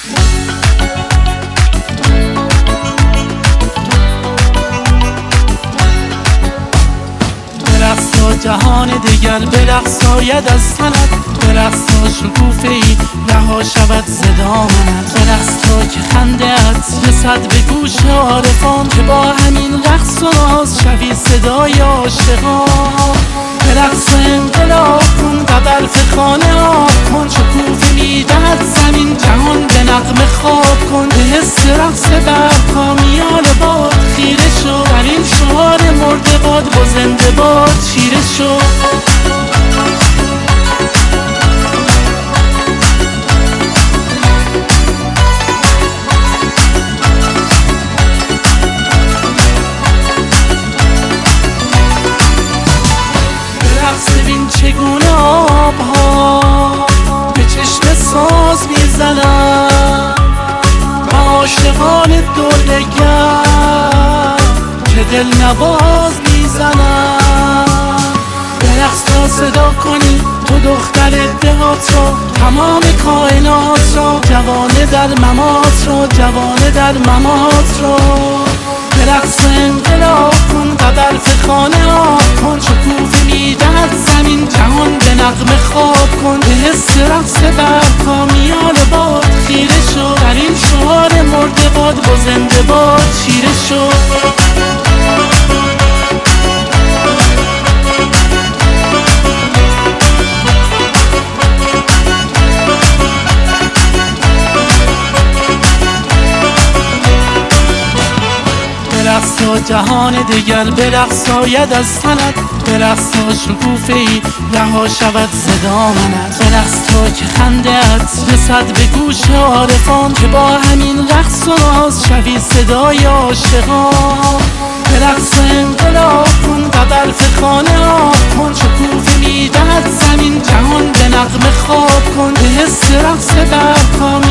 برقصا جهان دیگر برقصاید از تنت، برقصا شکوفه‌ای رها شود صدا منت، برقص تا که خنده ات رسد به گوش عارفان که با همین رقص و ناز شوی صدای عاشقان. برقص انقلاب کن قبرف خانه آب کن، شکوفه میدهد زمین جهان به نغمه خواب کن، به حس رقص برپا میان باد خیره شو، در این شعار مرده باد با زنده باد چیره شو. ببین چگونه آبها به چشم ساز میزنن و عاشقان دردگر که دل نواز میزنن. برقص تا صدا کنی تو دختر دهات را، تمام کائنات را، جوانه در ممات را، جوانه در ممات را. برقص انقلاب کن قبرف خانه آب کن، شکوفه میدهد زمین جهان به نغمه خواب کن، به حس رقص برپا میان باد خیره شو، در این شعار مرده باد با زنده باد چیره شو. برقصا جهان دیگر برقصاید از تنت، برقصا شکوفه‌ای رها شود صدا منت، برقص تا که خنده ات رسد به گوش عارفان که با همین رقص و ناز شوی صدای عاشقان. برقص انقلاب کن قبرف خانه آب کن، شکوفه میدهد زمین جهان به نغمه خواب کن، به حس رقص برپا